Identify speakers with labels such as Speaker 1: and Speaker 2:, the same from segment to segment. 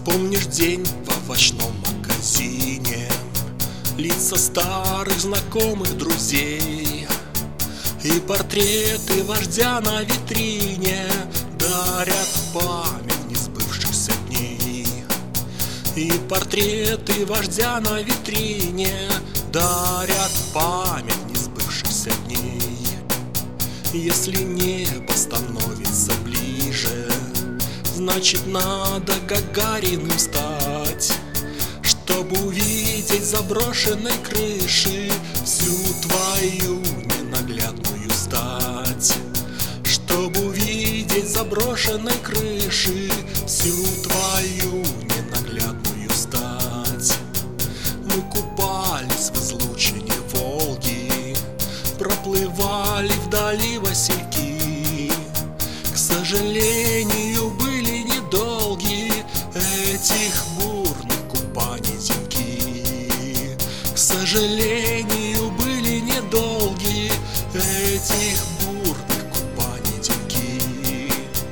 Speaker 1: Помнишь день в овощном магазине, лица старых знакомых друзей и портреты вождя на витрине дарят память несбывшихся дней. И портреты вождя на витрине дарят память несбывшихся дней. Если небо становится ближе, значит, надо Гагариным стать, чтобы увидеть заброшенной крыши всю твою ненаглядную стать. Чтобы увидеть заброшенной крыши всю твою ненаглядную стать. Мы купались в излучине Волги, проплывали вдали васильки. К сожалению, были недолги этих бурных купаний деньки. К сожалению, были недолги этих бурных купаний деньки.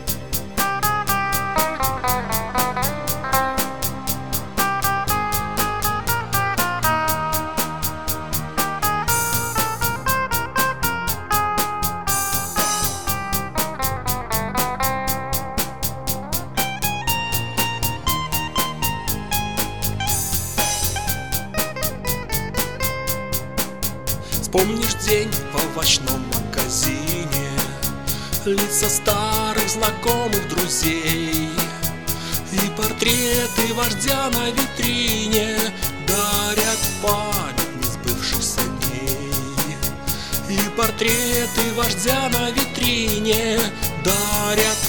Speaker 1: Помнишь день в овощном магазине, лица старых знакомых друзей и портреты вождя на витрине дарят память несбывшихся дней. И портреты вождя на витрине дарят